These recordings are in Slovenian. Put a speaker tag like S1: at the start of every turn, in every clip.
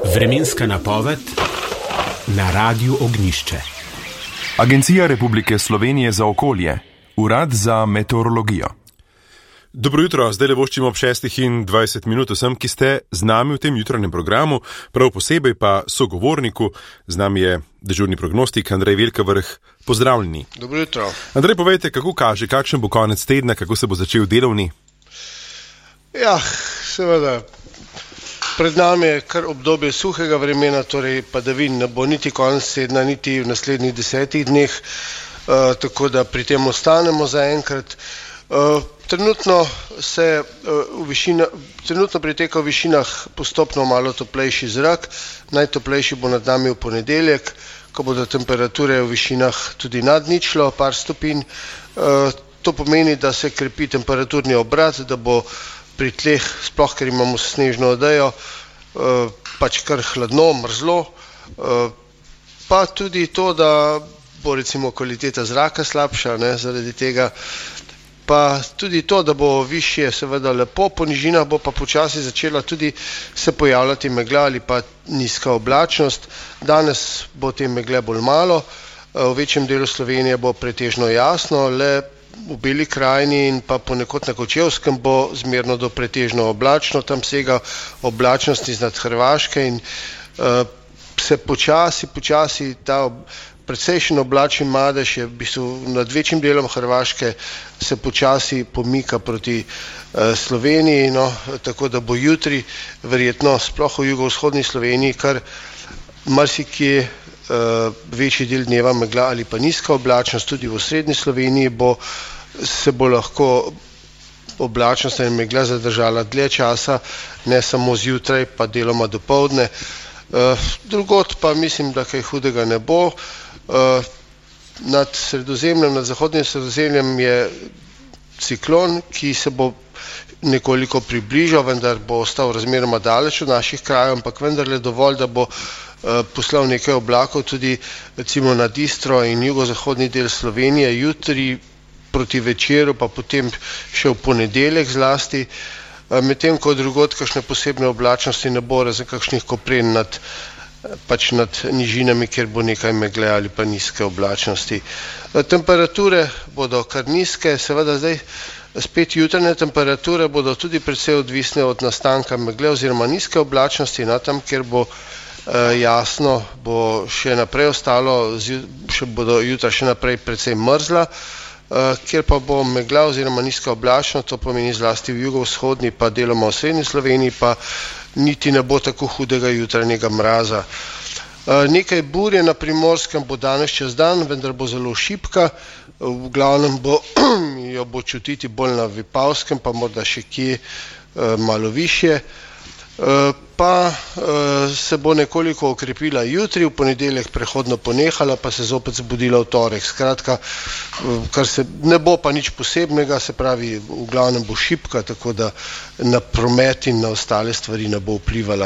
S1: Vremenska napoved na Radiu Ognjišče.
S2: Agencija Republike Slovenije za okolje, Urad za meteorologijo.
S3: Dobro jutro, zdaj le voščimo ob 6:20 vsem, ki ste z nami v tem jutranjem programu, prav posebej pa sogovorniku. Z nami je dežurni prognostik Andrej Velkavrh. Pozdravljeni.
S4: Dobro jutro.
S3: Andrej, povejte, kako kaže, kakšen bo konec tedna, kako se bo začel delovni?
S4: Ja, seveda, pred nami je kar obdobje suhega vremena, torej padavin ne bo niti konec tedna, niti v naslednjih 10 dneh, tako da pri tem ostanemo zaenkrat. Trenutno priteka v višinah postopno malo toplejši zrak, najtoplejši bo nad nami v ponedeljek, ko bodo temperature v višinah tudi nad ničlo, par stopinj. To pomeni, da se krepi temperaturni obrat, da bo pri tleh, sploh ker imamo snežno odejo, pač kar hladno, mrzlo, pa tudi to, da bo recimo kvaliteta zraka slabša, zaradi tega, pa tudi to, da bo višje seveda lepo, po nižinah bo pa počasi začela tudi se pojavljati megla ali pa nizka oblačnost. Danes bo te megle bolj malo, v večjem delu Slovenije bo pretežno jasno, le v Beli krajini in pa ponekod na Kočevskem bo zmerno do pretežno oblačno, tam sega oblačnost iznad Hrvaške in se počasi ta precejšen oblačni madež je v bistvu nad večjim delom Hrvaške se počasi pomika proti Sloveniji, tako da bo jutri verjetno sploh v jugovzhodni Sloveniji kar marsikje večji del dneva megla ali pa nizka oblačnost, tudi v srednji Sloveniji se bo lahko oblačnost in megla zadržala dlje časa, ne samo zjutraj, pa deloma dopoldne. Drugod pa mislim, da kaj hudega ne bo. Nad zahodnim Sredozemljem je ciklon, ki se bo nekoliko približal, vendar bo ostal razmeroma daleč od naših krajev, ampak vendarle dovolj, da bo poslal nekaj oblakov tudi recimo nad Istro in jugozahodni del Slovenije, jutri proti večeru, pa potem še v ponedeljek zlasti, medtem ko drugod kakšne posebne oblačnosti ne bo, razen kakšnih kopren nad nižinami, kjer bo nekaj megle ali pa nizke oblačnosti. Temperature bodo kar nizke, seveda zdaj spet jutranje temperature bodo tudi precej odvisne od nastanka megle oziroma nizke oblačnosti, tam, kjer bo jasno, bo še naprej ostalo, bodo jutra še naprej precej mrzla, kjer pa bo megla oziroma nizka oblačnost, to pomeni zlasti v jugovzhodni pa deloma v srednji Sloveniji, pa niti ne bo tako hudega jutranjega mraza. Nekaj burje na Primorskem bo danes čez dan, vendar bo zelo šibka, v glavnem jo bo čutiti bolj na Vipavskem, pa morda še kje malo višje. Pa se bo nekoliko okrepila jutri, v ponedeljek prehodno ponehala, pa se zopet zbudila v torek. Skratka, kar se ne bo pa nič posebnega, se pravi, v glavnem bo šibka, tako da na promet in na ostale stvari ne bo vplivala.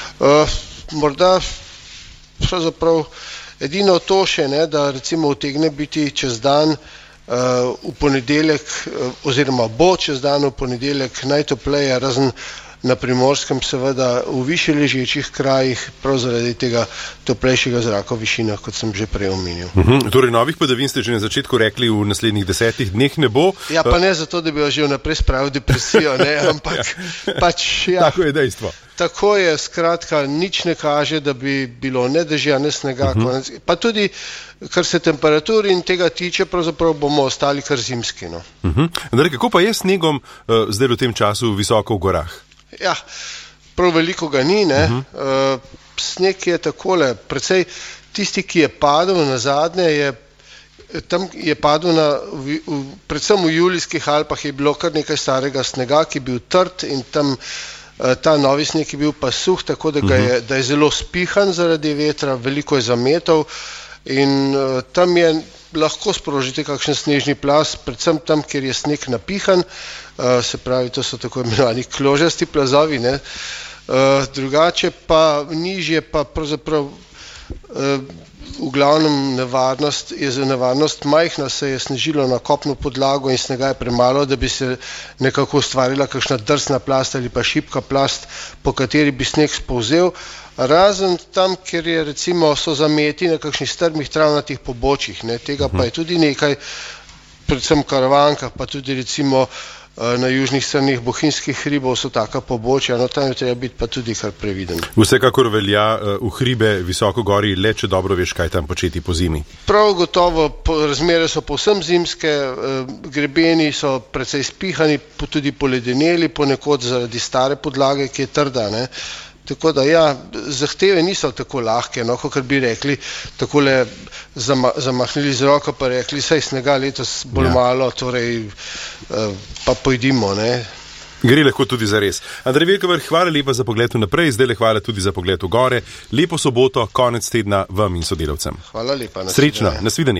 S4: Morda pravzaprav edino to še, da recimo utegne biti čez dan v ponedeljek, oziroma bo čez dan v ponedeljek najtopleje, razen na Primorskem, seveda v višje ležečih krajih, prav zaradi tega toplejšega zraka v višinah, kot sem že prej omenil.
S3: Torej, novih padavin ste že na začetku rekli, v naslednjih 10 dneh ne bo.
S4: Ja, pa ne zato, da bi jo že vnaprej spravil depresijo, ampak pač ja.
S3: Tako je dejstvo.
S4: Tako je, skratka, nič ne kaže, da bi bilo ne dežja, ne snega, pa tudi, kar se temperatur in tega tiče, pravzaprav bomo ostali kar zimski.
S3: Andrej, kako pa je snegom zdaj v tem času visoko v gorah?
S4: Ja, prav veliko ga ni, sneg je takole, precej tisti, ki je padel na zadnje, je padel predvsem v Julijskih Alpah je bilo kar nekaj starega snega, ki je bil trd in tam ta novi sneg je bil pa suh, tako da je zelo spihan zaradi vetra, veliko je zametov in tam je lahko sprožiti kakšen snežni plaz, predvsem tam, kjer je sneg napihan, se pravi, to so tako imenovani kložasti plazovi, drugače pa nižje pa pravzaprav v glavnem nevarnost majhna, se je snežilo na kopno podlago in snega je premalo, da bi se nekako ustvarila kakšna drsna plast ali pa šibka plast, po kateri bi sneg spolzel, Razen tam, kjer je recimo so zameti na kakšnih strmih travnatih pobočjih, ne, tega pa je tudi nekaj, predvsem Karavankah, pa tudi recimo na južnih stranih bohinjskih hribov so taka pobočja, no tam je treba biti pa tudi kar previden.
S3: Vsekakor velja v hribe visoko gori, le če dobro veš, kaj tam početi po zimi.
S4: Prav gotovo, razmere so povsem zimske, grebeni so precej spihani, tudi poledeneli, ponekod zaradi stare podlage, ki je trda, ne. Tako da ja, zahteve niso tako lahke, no, kot bi rekli, takole zamahnili z roko pa rekli, saj snega letos bolj malo, torej pa pojdimo, ne.
S3: Gre lahko tudi za res. Andrej Vilkovrh, hvala lepa za pogled naprej, zdaj hvala tudi za pogled v gore. Lepo soboto, konec tedna vam in sodelavcem.
S4: Hvala lepa.
S3: Srečno, nasvidenje.